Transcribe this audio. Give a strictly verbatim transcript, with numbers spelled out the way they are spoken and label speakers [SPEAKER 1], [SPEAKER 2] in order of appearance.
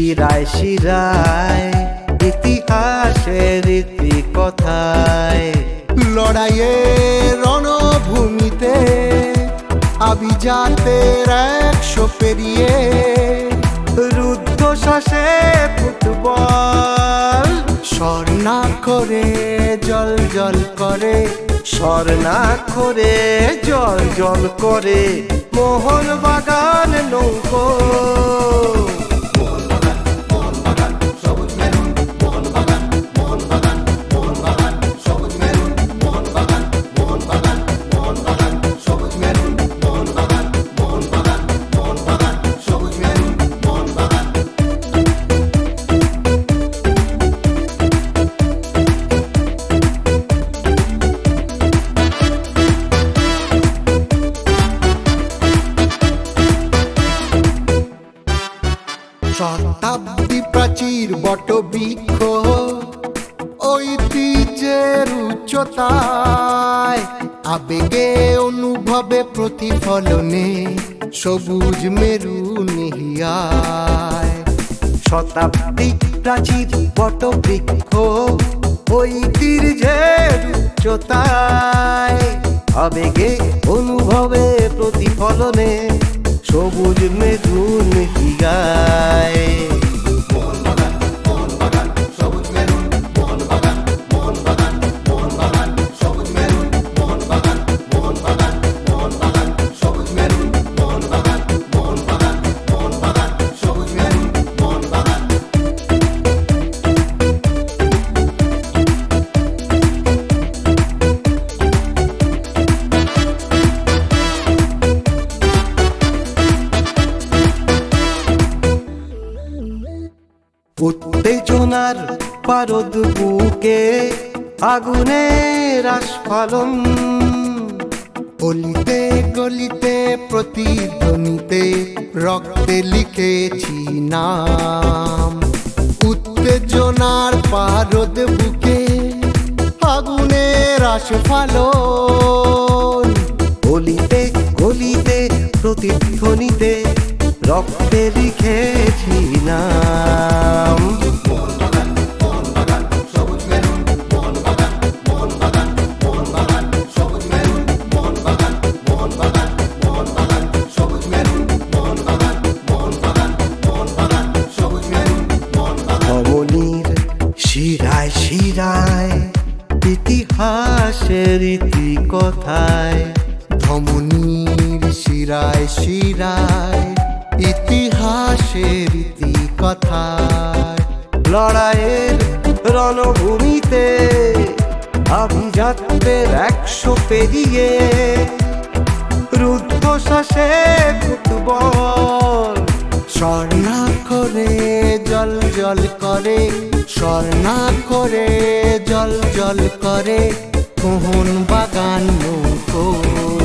[SPEAKER 1] শিরায় শিরায় ইতিহাসের ইতিকথায়।
[SPEAKER 2] লড়াইয়ের রণভূমিতে আভিজাতের একশো পেরিয়ে
[SPEAKER 1] রুদ্ধশ্বাসে ফুটবল
[SPEAKER 2] স্বর্ণাক্ষরে জল জল করে,
[SPEAKER 1] স্বর্ণাক্ষরে জল জল করে মোহনবাগান নৌকো।
[SPEAKER 2] শতাব্দী প্রাচীর বটবৃক্ষ ঐতিহ্যের উচ্চতায়, আবেগে অনুভবে প্রতিফলনে সবুজ মেরু নিহিয়ায়।
[SPEAKER 1] শতাব্দী প্রাচীর বটবৃক্ষ ঐতিহ্যের উচ্চতায়, আবেগে অনুভবে প্রতিফলনে সবুজ মেরু নিহিয়ায়। উত্তেজনার পারদ বুকে আগুনের আস্ফালন,
[SPEAKER 2] গলিতে গলিতে প্রতিধ্বনিতে রক্তে লিখেছি নাম। উত্তেজনার পারদ বুকে আগুনের আস্ফালন,
[SPEAKER 1] গলিতে গলিতে প্রতিধ্বনিতে রক্তে লিখেছি নাম। ধমনীর শিরায় শিরায় ইতিহাসের ইতিকথায়,
[SPEAKER 2] ধমনীর শিরায় শিরায় ইতিহাসের ইতিকথায়।
[SPEAKER 1] লড়াইয়ের রণভূমিতে আভিজাতদের একশো পেরিয়ে রুদ্ধশ্বাসে ফুটবল
[SPEAKER 2] স্বর্ণাক্ষরে জল জল করে, স্বর্ণাক্ষরে জল জল করে মোহনবাগান নৌকো।